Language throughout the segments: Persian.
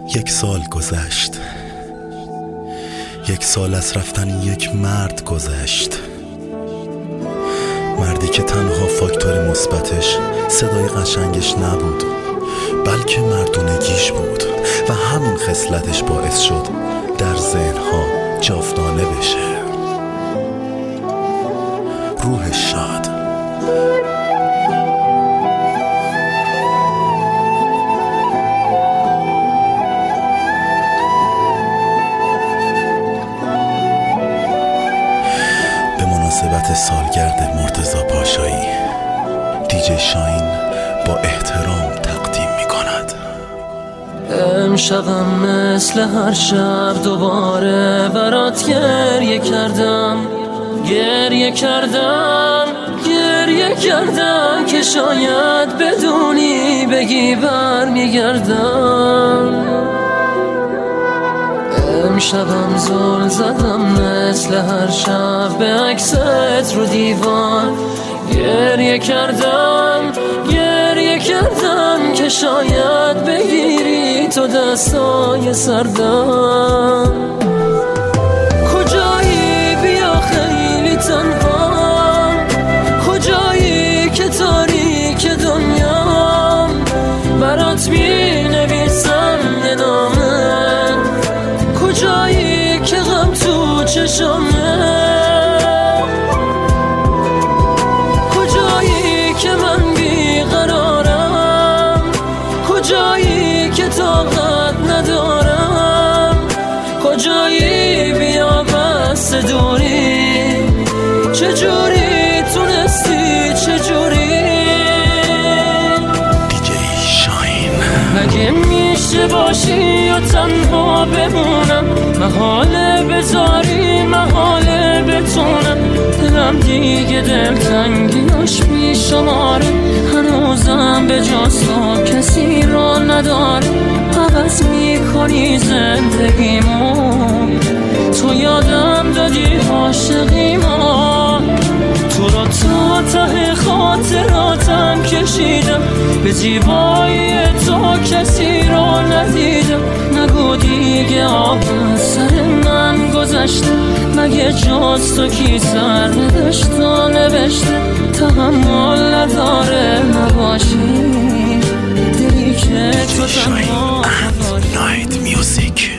1 سال گذشت. 1 سال از رفتن یک مرد گذشت. مردی که تنها فاکتور مثبتش صدای قشنگش نبود، بلکه مردونگیش بود و همین خصلتش باعث شد در ذهنها جاودانه بشه. روحش شاد. به مناسبت سالگرد مرتضی پاشایی، دیجی شاین با احترام تقدیم می‌کند. امشبم مثل هر شب دوباره برات گریه کردم، گریه کردم که شاید بدونی بگی برمیگردم. امشبم زل زدم مثل هر شب به عکست رو دیوار، گریه کردم که شاید بگیری تو دستای سردم. کجایی بیا خیلی تنها، کجایی که تاریک دنیام، برات می نویسم یه نامه، کجایی که غم تو چشمه، کجایی که من بیقرارم، کجایی که طاقت ندارم، کجایی بیا بس دوری، چجوری تونستی چجوری. دیجی شاین. مگه میشه باشی و تنها بمونم، محاله بذاری محاله بتونم، دلم دیگه دلتنگیاش بیشماره، هنوزم به جز تو کسی را نداره. عوض میکنی زندگیمو، تو یادم دادی عاشقیمو، تو رو تا ته خاطراتم کشیدم، به زیبایی تو کسی رو ندیدم. نگو دیگه آب سر من گذشته، مگه جز تو کی سر نداشت و نوشته، تحمل نداره نباشی دلی که تو تنها نایت میوزیک.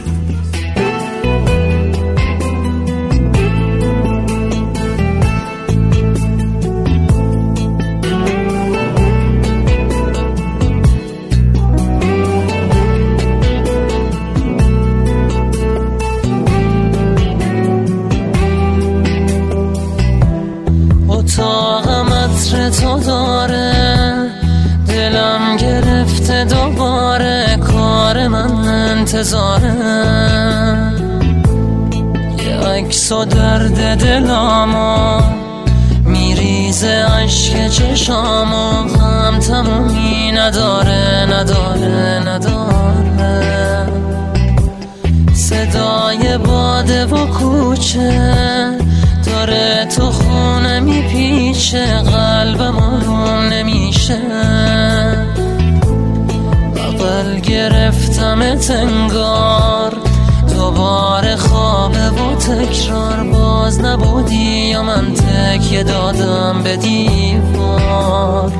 اتاقم عطر تو داره، دلم گرفته دوباره، کار من انتظاره، یه عکس و درد دلامو میریزه عشق چشامو، هم تمومی نداره صدای باده و کوچه داره تو خونه میپیچه، قلبم آروم نمیشه، بغل گرفتمت انگار دوباره خوابه و تکرار، باز نبودی یا من تکیه دادم به دیوار.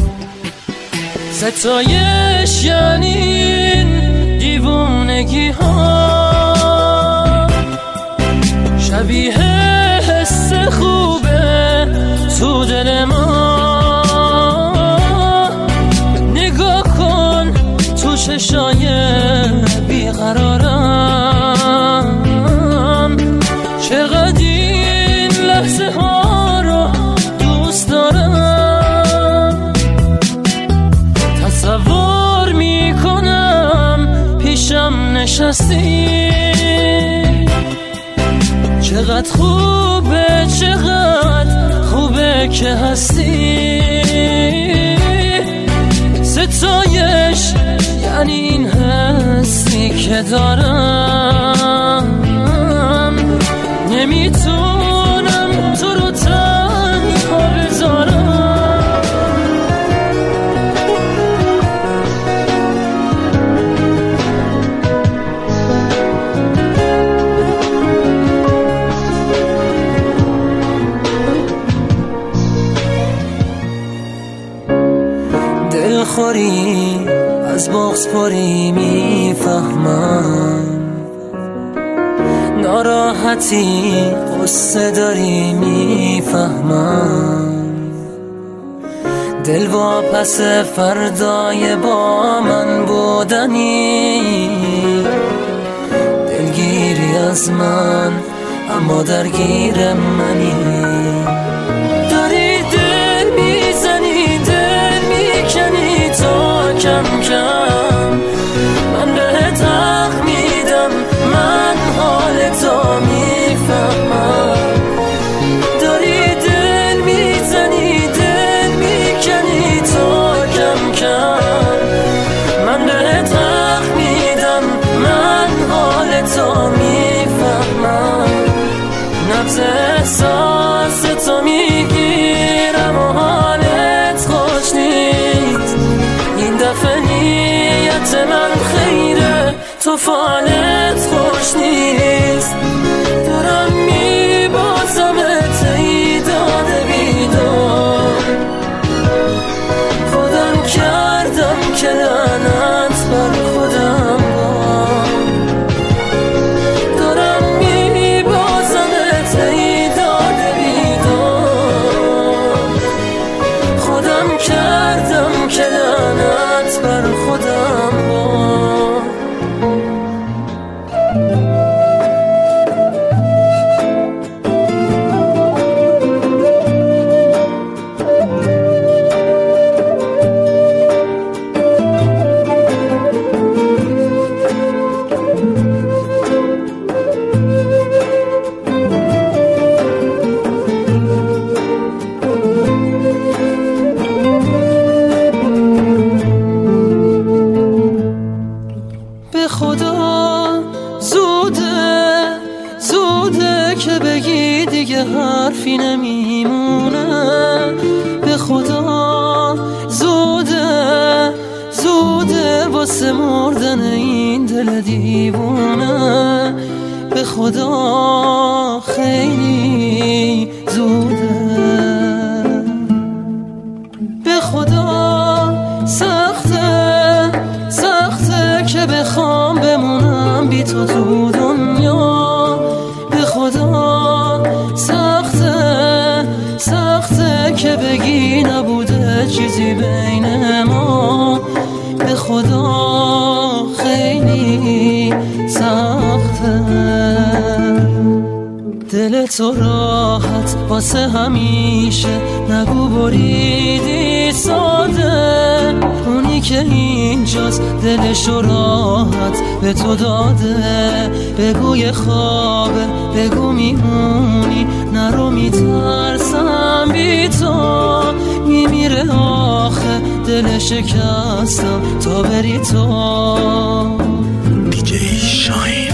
ستایش یعنی دیوونگی ها، شبیه حس خوبه تو دل ما، نگاه کن تو چشای بیقرارم، چقدر این لحظه ها رو دوست دارم. تصور میکنم پیشم نشستی، چقدر خوبه که هستی. ستایش یعنی این حسی که دارم، نمیتونم تو رو تنها بذارم. دلخوری از بغض پری میفهمم، ناراحتی قصه داری میفهمم، دل واپس فردای با من بودنی، دلگیری از من اما درگیر منی، داری دل میزنی دل میکنی تا کم کم من بهت حق میدم، من حال تو میفهمم، داری دل میزنی دل میکنی تا کم کم من بهت حق میدم، من حال تو میفهمم، نبض احساس تو میگیرم و حالت خوش نیست، این دفعه نیت من خیره تو فالت خوش نیست، دارم میبازم ای داده بیدار، خودم کردم که لعنت بر خودم بار، دارم میبازم ای داده بیدار، خودم کردم که لعنت بر خودم بار. به خدا زوده که بگی دیگه حرفی نمیمونه، به خدا زوده واسه مردن این دل دیوونه، به خدا خیلی زوده، به خدا سخته که بخوام بمونم بی تو تو دنیا، به خدا سخته که بگی نبوده چیزی بین ما، به خدا خیلی سخته، دل تو راحت واسه همیشه نگو بریدی ساده، اونی که اینجاست دلشو راحت به تو داده، بگو یه خوابه بگو میمونی نرو میترسم بی تو، میمیره آخه دل شکستم تا بری تو. دیجی شاین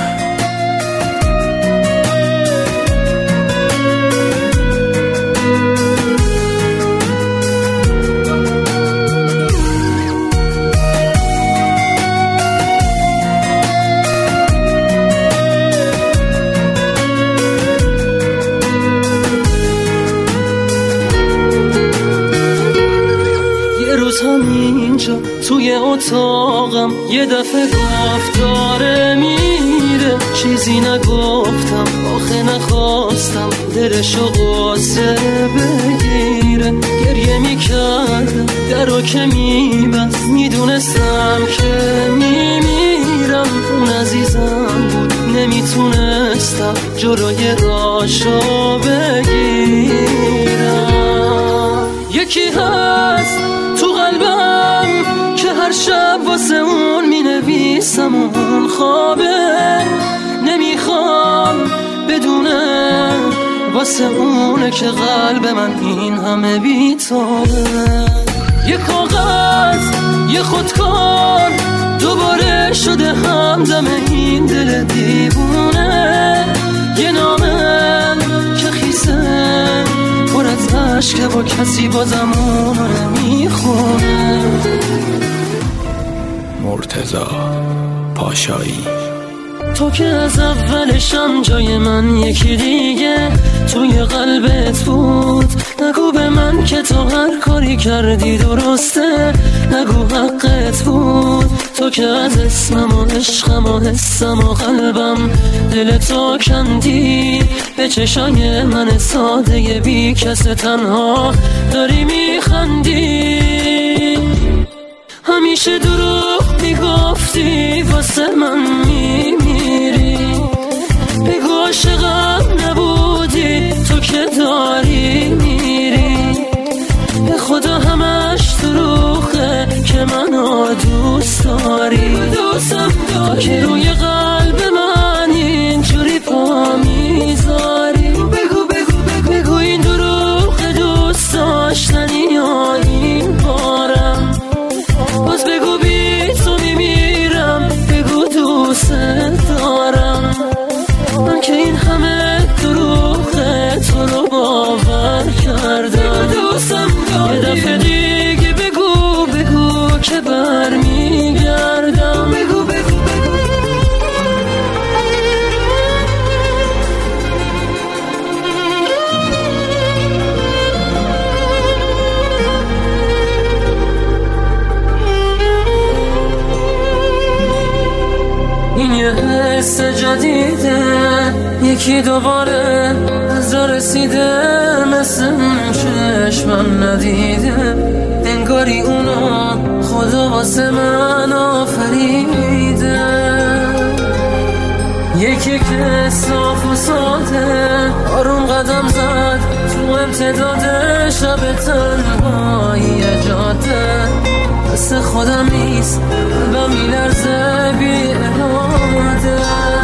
همینجا توی اتاقم یه دفعه گفت داره میره، چیزی نگفتم آخه نخواستم دلشو قصه بگیره، گریه میکردم درو که میبست میدونستم که میمیرم، اون عزیزم بود نمیتونستم جلوی راشو بگیرم، یکی هست تو قلبم که هر شب واسه اون مینویسم، اون خوابه نمیخوام بدونه واسه اونه که قلب من این همه بی‌تابه، یه کاغذ یه خودکار دوباره شده همدم این دل دیوونه، یه نامه که خیسه پر از عشقه با کسی بازم اون رو نمیخونه. مرتضی پاشایی تو که از اولشم جای من یکی دیگه توی قلبت بود، نگو به من که تو هر کاری کردی درسته، نگو حقت بود، تو که از اسمم و عشقم و حسم و قلبم دل تو کندی، به چشای من ساده بی کس تنها داری میخندی. همیشه دروغ میگفتی واسه من میمیری، بگو عاشقم نبودی تو که داری میری. به خدا همش دروغه که منو دوست داری، تو که روی قلب من اینجوری پا میذاری. بگو این دروغ دوست داشتنی یا این بارم، باز بگو بی تو میمیرم، بگو دوست دارم. من که این همه دروغه تو رو باور کردم، یه دفعه دیگه بگو که برمیگردم. این یه حس جدیده، یکی دوباره از رسیده، مثل اون چشمم ندیده، انگاری اونو خدا واسه من آفریده. یکی که صاف و ساده آروم قدم زد تو امتداد شب تنهایی جاده، مثل خودم نیست قلبم میلرزه بی اراده.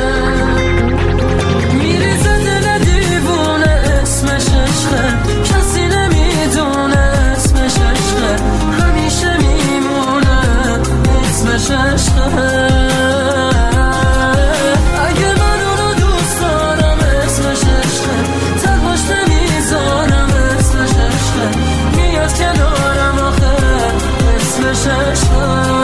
میریزه دل دیوونه اسمش عشقه، کسی نمیدونه اسمش عشقه، همیشه میمونه اسمش عشقه. اگه من اونو دوست دارم اسمش عشقه، تنهاش نمیذارم اسمش عشقه، میاد کنارم آخه اسمش عشقه.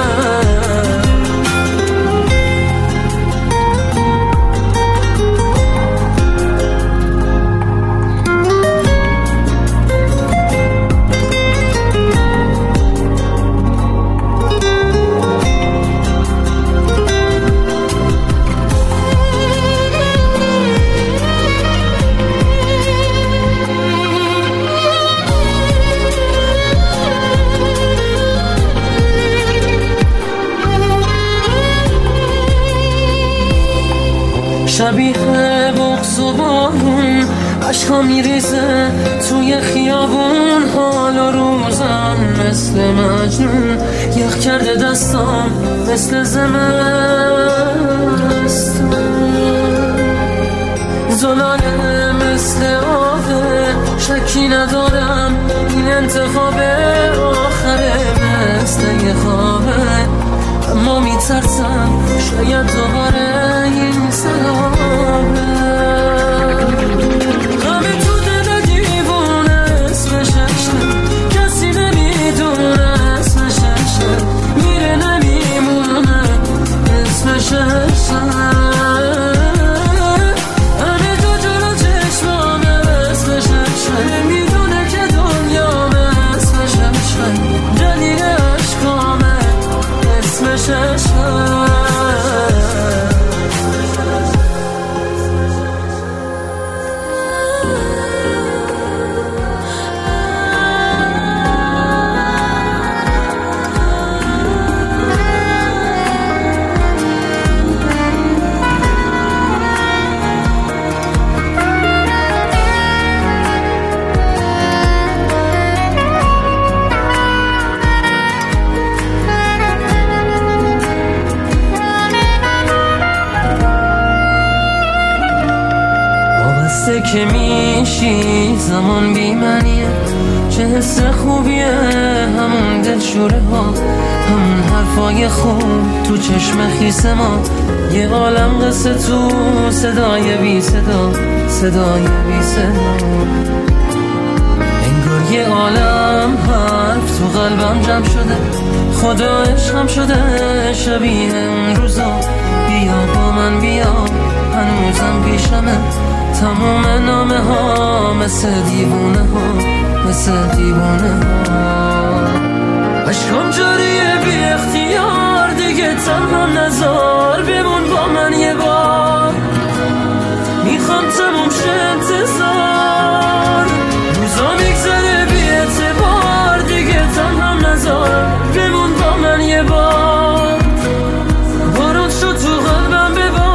شبیه بغض و بارون عشقا میریزه توی خیابون، حال و روزم مثل مجنون، یخ کرده دستام مثل زمستون، زلاله مثل آبه، شکی ندارم این انتخاب آخره، مثل یه خوابه، اما میترسم شاید دوباره این سلامه. غمی تو دل دیوونه اسمش عشقه، کسی نمیدونه اسمش عشقه، میره نمیمونه اسمش عشقه. همه تو جلو چشمامه اسمش عشقه، میدونه که دنیامه اسمش عشقه، دلیل عشقامه اسمش عشقه. که میشی زمان بیمنیه، چه حس خوبیه همون دلشوره ها، همون حرفای خوب تو چشم خیس ما، یه عالم قصه تو صدای بی صدا، صدای بی صدا. انگار یه عالم حرف تو قلبم جمع شده، خدا عشقم شده شبیه اون روزا. بیا با من بیا هنوزم پیشمه، تمام نامه ها مثل دیوونه ها، مثل دیوونه ها. عشقم تنها نذار، بمون با من یه بار، میخوام تموم شه انتظار. روزا میگذره بی اعتبار، دیگه تنها نذار، بمون با من یه بار. بارون شد تو قلبم ببار.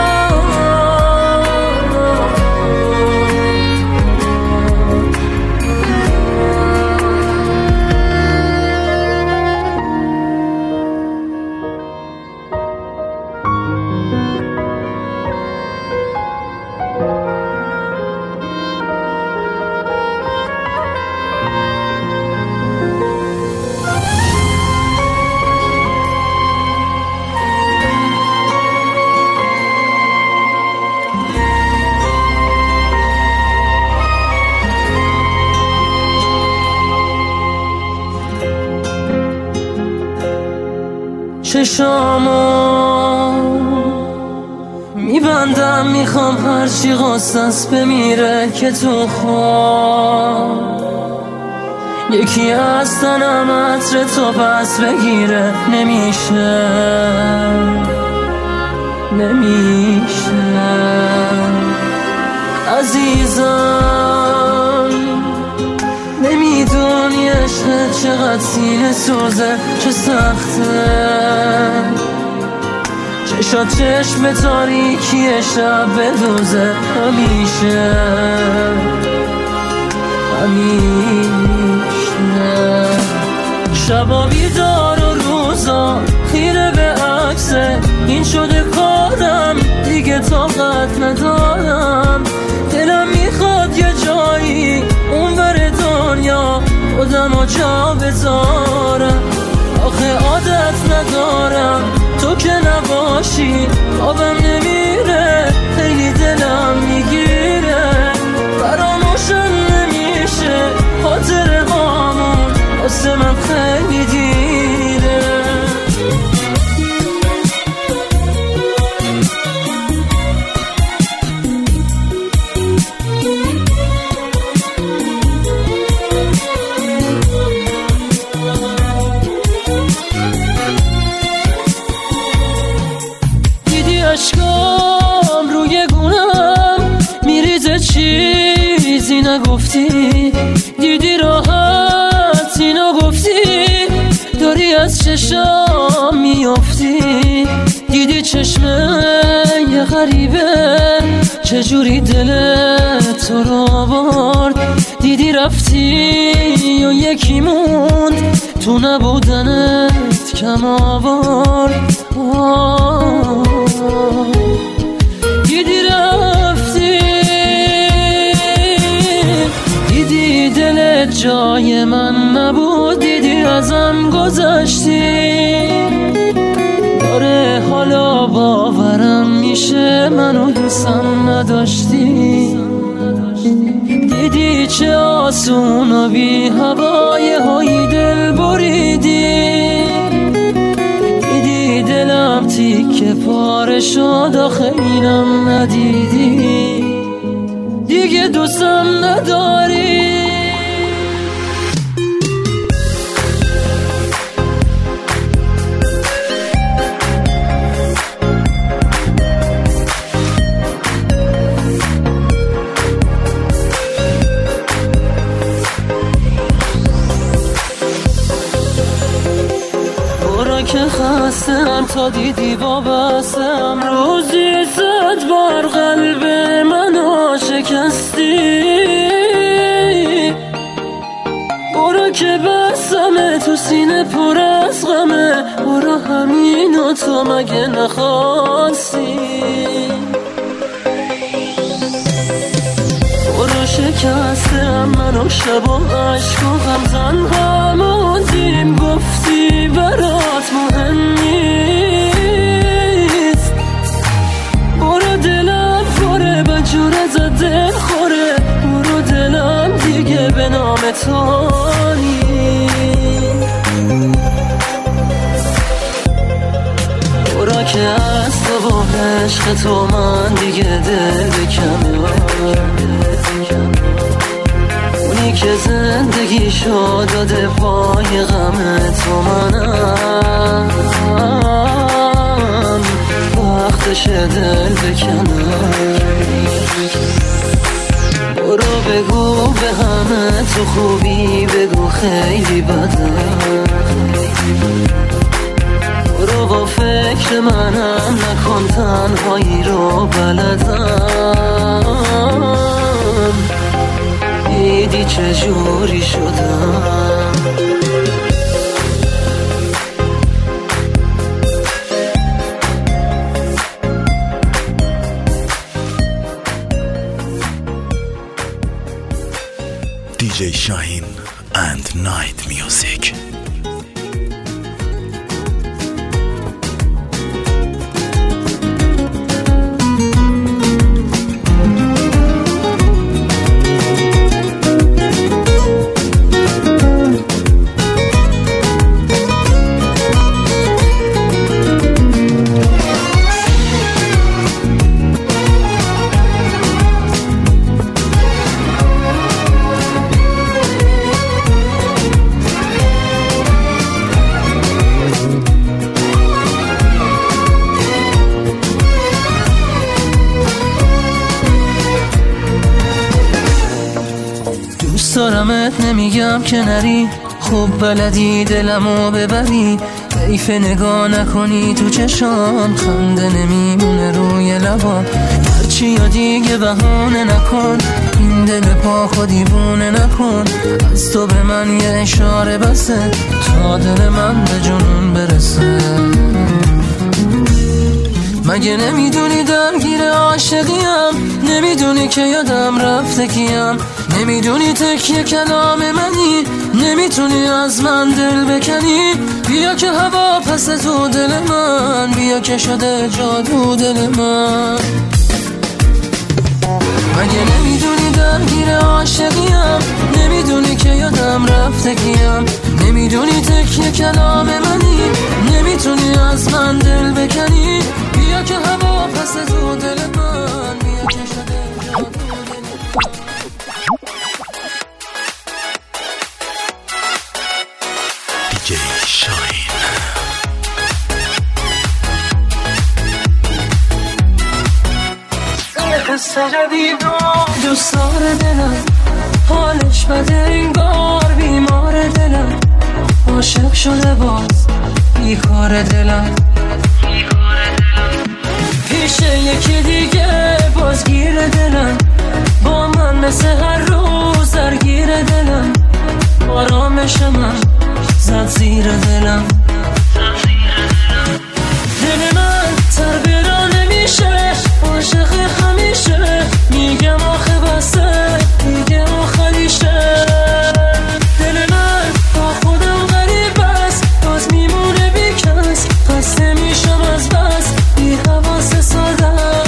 چشامو میبندم، میخوام هرچی قصص بمیره که تو خواب یکی از تنم عطر تو پس بگیره. نمیشه عزیزم، نمیدونی عشق چقدر سینه سوزه، چه سخته چشات چشم تاریکی شب بدوزه. همیشه شبا بیدار و روزا خیره به عکسه، این شده کارم دیگه طاقت ندارم. دلم میخواد یه جایی اونور دنیا خودمو جا بذارم، آخه عادت ندارم تو که نباشی خوابم نمیره، خیلی دلم میگیره، فراموشم نمیشه خاطره هامون، واسه من خیلی دیره. اشکام روی گونم میریزه، چیزی نگفتی، دیدی راحتی نگفتی، داری از چشام میافتی، دیدی چشمه یه غریبه چجوری دلت تو رو آورد، دیدی رفتی و یکی موند تو نبودنت کم آورد. دیدی رفتی، دیدی دلت جای من نبود، دیدی ازم گذشتی، داره حالا باورم میشه منو حسم نداشتی، دیدی چه آسون و بی هوای های دل بریدی، دیدی دلم تیکه پاره شد آخه اینم ندیدی، دیگه دوستم نداری. که خستم تا دیدی وابستم، روزی 100 بار قلب منو شکستی، برو که بسمه تو سینه پر از غمه، برو همینو تو مگه نخواستی، برو شکستم منو شب و عشق و غم تنها موندیم، گفتی برات مهم نیست، برو دلم خوره به جور زده خوره، برو دلم دیگه به نام تو نیست، برو که از تو و عشق تو من دیگه دل بکنم، اونی که زندگی شد داده پای غم تو منم. آتش دل بکنم. برو بگو به همه تو خوبی، بگو خیلی بدم. برو با فکر منم نکن تنهایی رو بلدم. دیدی چجوری شدم. DJ Shaheen and Night Music. دارمت نمیگم که نری، خوب بلدی دلمو ببری. حیف نگاه نکنی تو چشام، خنده نمیمونه روی لبام. هرچی یا دیگه بهانه نکن، این دل پاکو دیوونه نکن. از تو به من یه اشاره بسه، تا دل من به جنون برسه. مگه نمیدونی درگیر عاشقیم؟ نمیدونی که یادم رفته کیم؟ نمیدونی تکیه کلام منی؟ نمیتونی از من دل بکنی؟ بیا که هوا پس تو دل من، بیا که شده جادو دل من. مگه نمیدونی درگیر عاشقیم؟ نمیدونی که یادم رفته کیم؟ نمیدونی تکیه کلام منی؟ نمیتونی از من دل بکنی؟ بیا که هوا پس تو دل من، بیا که شده جادو دل من. DJ Shaheen. قصه جدید و دوست داره دلم، حالش بده انگار بیمار دلم. عاشق شده باز بیکار دلم، پیش یکی دیگه بازگیر دلم. با من مثل هر روز درگیر دلم. آرامش من زد زیر دلم. دل من تربیرا نمیشه، عاشق همیشه. میگم آخه بسه، میگه آخریشه. دل من با خودم غریب است، باز میمونه بی کس. خسته میشم از بس، بی حواس ساده است.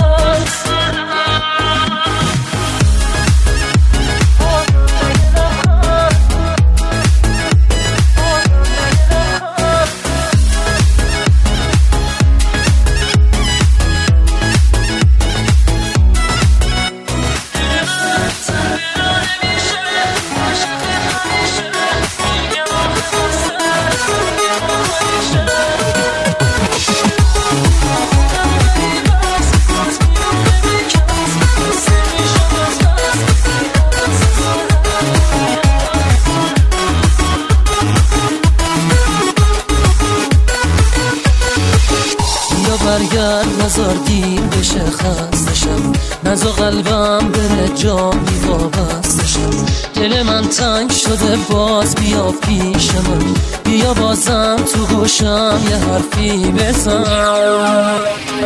برگرد نزار دیر بشه خستشم، نزا قلبم بره جایی وابستشم. دل من تنگ شده باز بیا پیش من، بیا بازم تو گوشم یه حرفی بزن.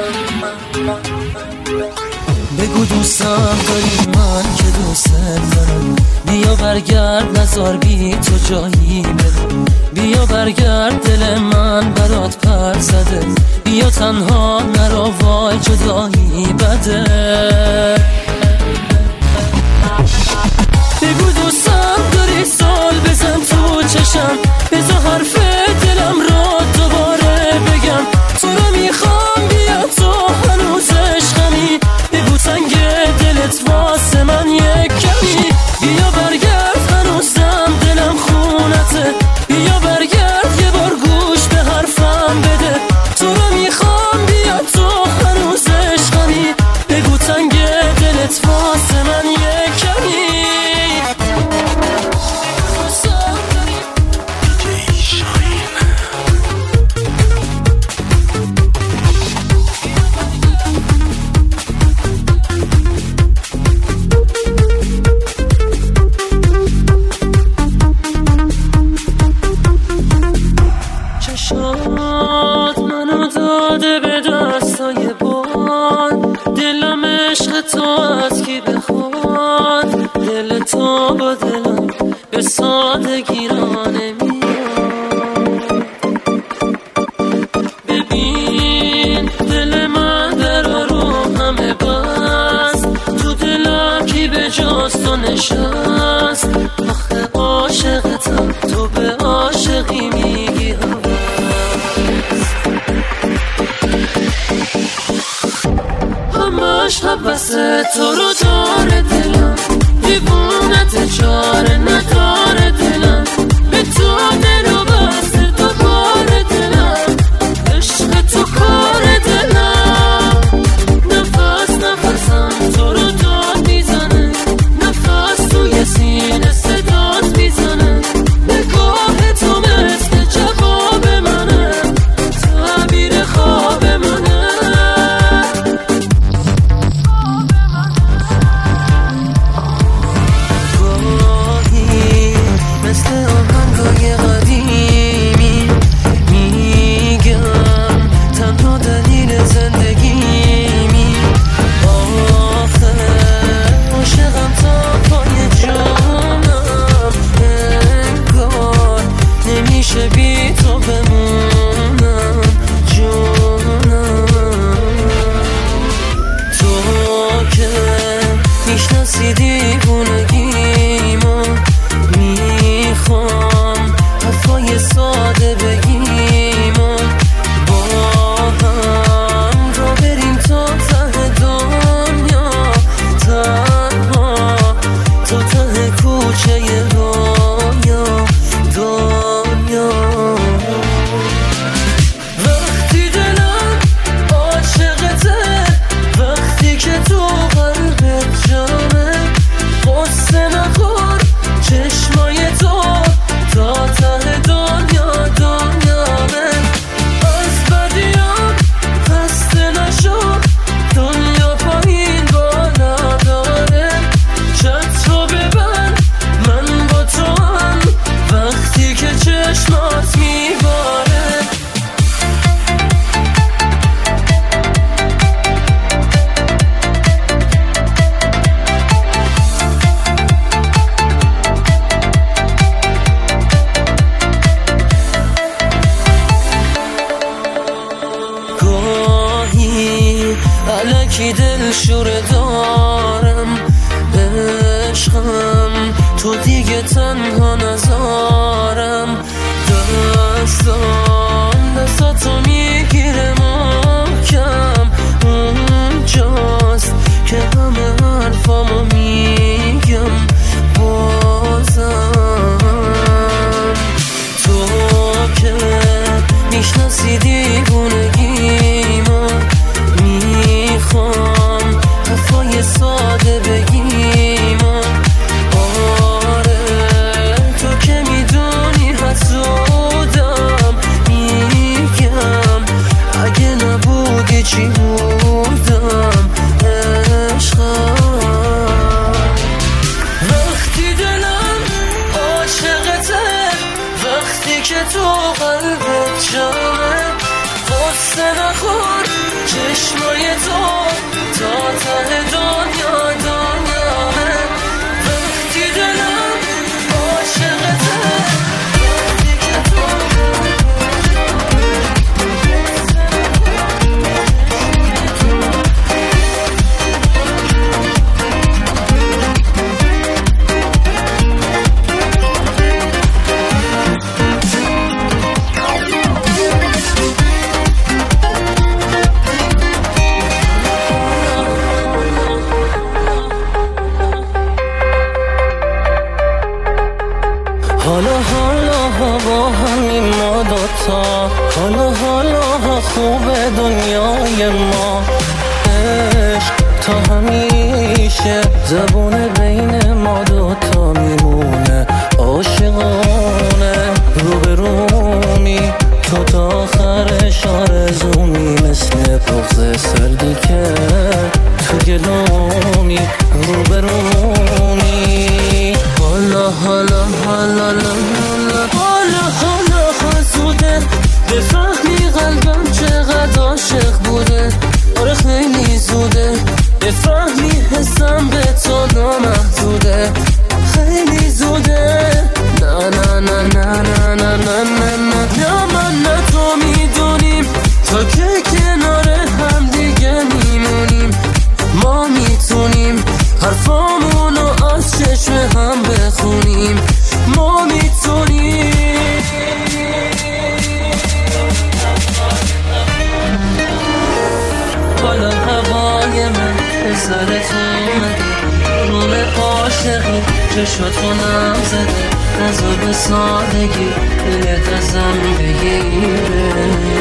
بگو دوستم داری من که دوست دارم. بیا برگرد نزار بی تو جایی برم. بیا برگرد دل من برات پر زده. بیا تنها نرو وای جدایی بده. بگو دوستم داری سال بزن تو چشم. بذار حرف دلم را دوباره بگم. تو رو میخوام بیا تو هنوز عشقمی. بگو تنگ دلت واسه من یک کمی. بیا برگرد هنوزم دلم خونته. بیا برگرد یه بار گوش به حرفم بده. تو رو میخوام بیا تو چشات منو داده به دستای باد، دلم عشق تو از کی بخواد، دل تو با دلم به سادگی را نمیاد. ببین دل من در رو همه بست، تو دلم کی به جز تو نشست، آخه عاشقتم تو به عاشقی میگی همش حبسه تو رو داره دلم، دیوونت چاره نداره دلم، به تو دل و بسته تو کار دلم، عشق تو کار دلم. نفس نفسم تو رو داد میزنه، نفس توی سینه صدات میزنه، نگاه تو مثل جواب منه، تعبیر خواب منه. مثل آهنگای قدیمی میگم تنها دلیل زندگیمی، آخه عاشقم تا پای جونم، انگار نمیشه بی تو بمونم جونم. تو که میشناسی دیوونگیمو، میخوام حرفای ساده بگیم و با هم را بریم تا ته دنیا، تنها تا ته کوچه رویا دنیا. وقتی دلم عاشقته، وقتی که تو قلبت جامه، قصه نخور چشمای تو تا ته دنیا دنیامه. از بدیام خسته نشو، دنیا پایین بالا داره، چترو ببند من با تو هم وقتی که چشمات میباره. گاهی الکی دل شوره دارم، عشقم تو دیگه تنها نذارم، دستاتو میگیره محکم، اونجاست که همه حرفامو میگم بازم. تو که میشناسی دیوونگیمو، میخوام حرفای ساده بگیم و آره تو که میدونی حسودم، میگم اگه نبودی چی بودم عشقم. وقتی دلم عاشقته، وقتی که تو قلبت جامه، قصه نخور چشمای تو تا ته دنیا دنیامه. وقتی دلم عاشقته، وقتی که تو حالا با همین ما دوتا، حالا خوبه دنیای ما، عشق تا همیشه زبونه بین ما دوتا میمونه، عاشقانه روبرومی تو تا آخرش آرزومی، مثل بغض سردی که تو گلومی روبرومی. حالا حالا حالا حالا حالا حالا حسوده به نظرت اومده روم عاشقی چشاتو نم زده نزار به سادگی دلت ازم بگیره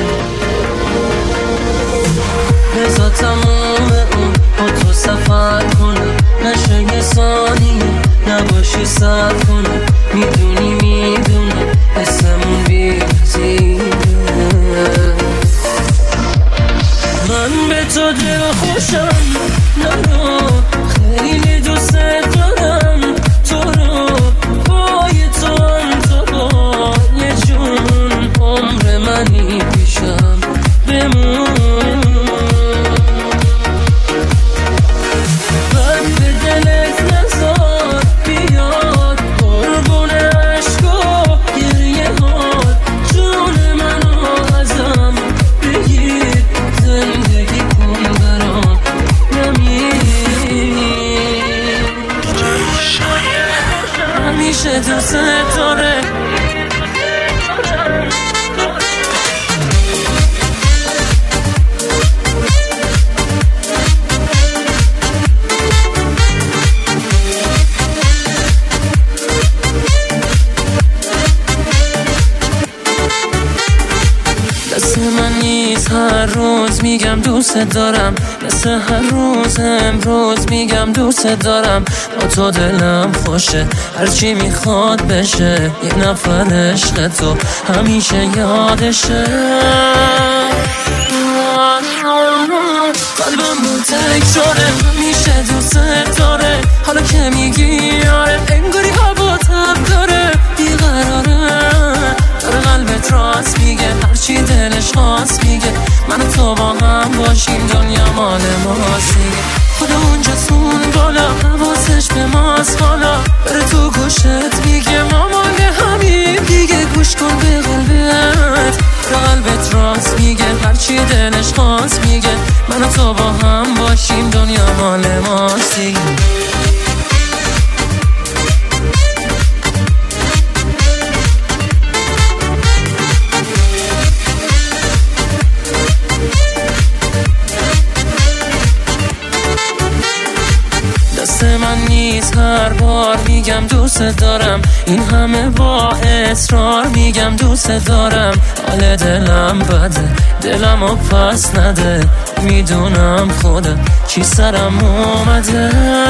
بزا تموم اون با تو سفر کنم نشه یه ثانیه نباشی سر کنم میدونی اسمون بی‌نظیره من به تو دل خوشم نرو خیلی دوست دارم تو رو پای تو هم تو پای جون عمر منی پیشم بمون من به دلت نزار بیاد قربون عشق و گریه هات جون منو ازم بگیر زندگی کن برام همیشه دوست داره دست من نیست هر روز میگم دوست دارم مثل هر روز امروز میگم دوست دارم با تو دلم خوشه هرچی میخواد بشه یه نفر عشق تو همیشه یادشه قلبم بود تکراره همیشه دوست داره حالا که میگی آره انگاری هوا تب داره بیقراره داره قلبت راست میگه هرچی دلش خواست میگه من و تو با هم باشیم دنیا مال ماست میگه خدا اونجا سون بالا حواسش به ماست حالا بره تو گوشت میگه مامان همین دیگه گوش کن به قلبت قلبت راست میگه هرچی دلش خواست میگه من و تو با هم باشیم دنیا مال ماست دیگه من نیست هر بار میگم دوست دارم این همه با اصرار میگم دوست دارم حال دلم بده دلمو پس نده میدونم خودم چی سرم اومده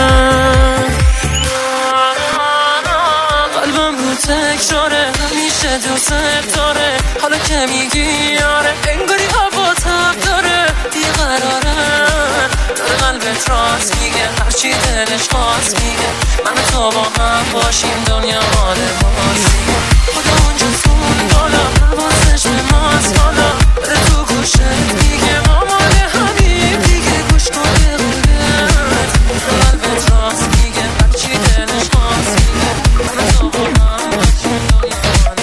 قلبم رو تکراره همیشه دوست داره حالا که میگی آره انگاری هوا تب داره بیقراره داره قلبت راست میگه هرچی دلش خواست میگه من و تو با هم باشیم دنیا مال ماست میگه خدا اونجا سون بالا حواسش به ماست حالا بره تو گوشت میگه مامان همین دیگه گوش کن به قلبت قلبت راست میگه هرچی دلش خواست میگه من و تو با هم باشیم دنیا مال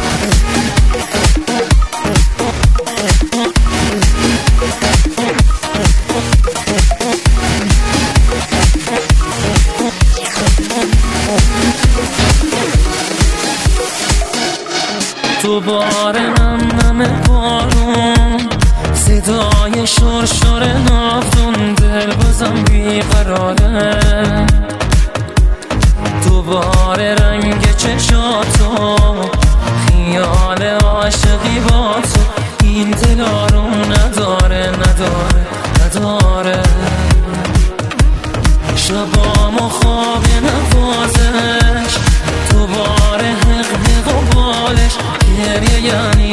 دوباره نم بارون صدای شرشر نافتون دل بازم بیقراره دوباره رنگ چشاتو خیال عاشقی با تو این دل آروم نداره شبامو خواب نوازش دوباره حق و بالش گریه یعنی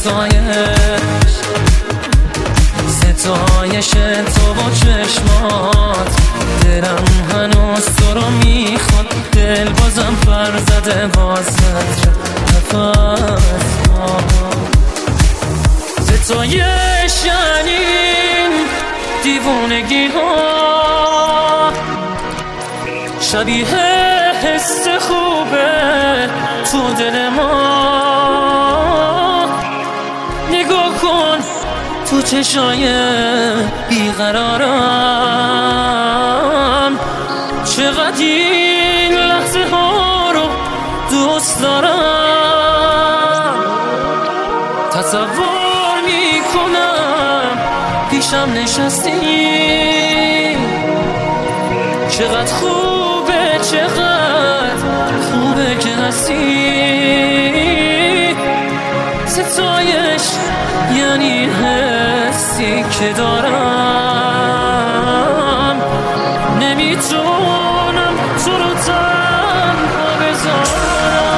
ستایش تو با چشمات دلم هنوز تو رو میخواد دل بازم پر زده باز نفس ستایش یعنی دیوونگی ها شبیه حس خوبه تو دل ما نگاه کن تو چشای بیقرارم چقدر این لحظه ها رو دوست دارم تصور میکنم پیشم نشستی چقدر خوبه که هستی. ستایش یعنی حسی که دارم، نمیتونم تو رو تنها بذارم.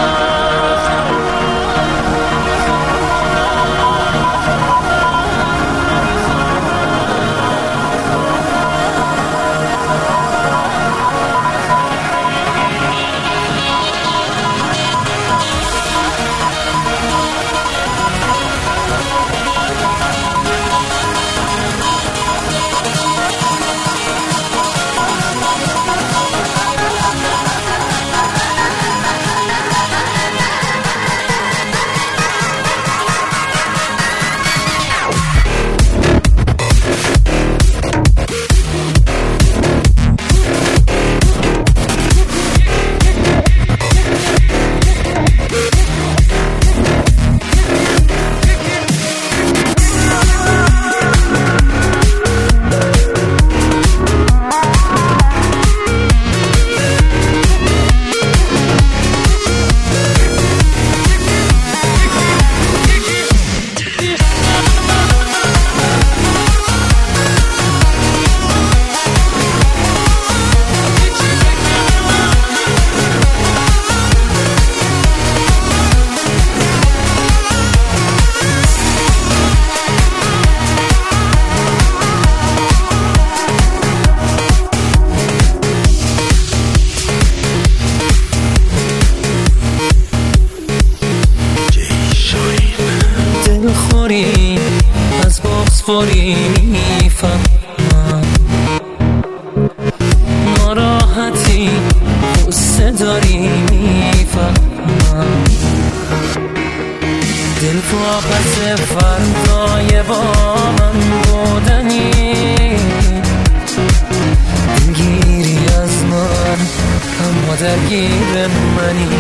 از بغض‌خوری میفهمم، ناراحتی غصه داری میفهمم. دل واپس فردای با من بودنی، دلگیری از من اما درگیر منی.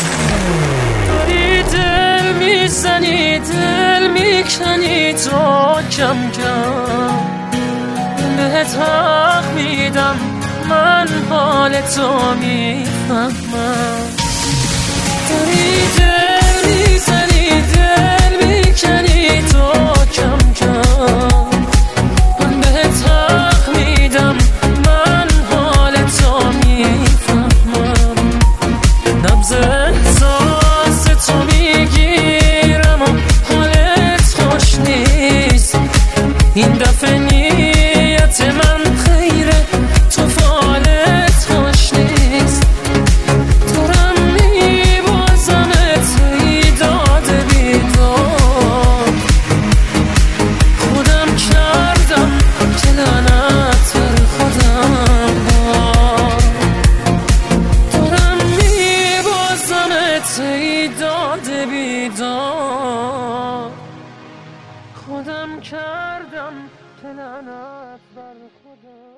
داری دل میزنی، دل میکنی تو کم کم. بهت حق میدم، من حال تو میفهمم. داری دل میزنی، دل میکنی تو کم کم. من بهت حق میدم، من حال تو میفهمم. نبض احساس تو میگیرم و حالت خوش نیست. این دفعه نیت من خیره، تو فالت خوش نیست. دارم میبازمت ای داد بیداد. خودم کردم که لعنت بر خودم باد. دارم میبازمت ای داد بیداد. خودم کردم که لعنت بر خودم.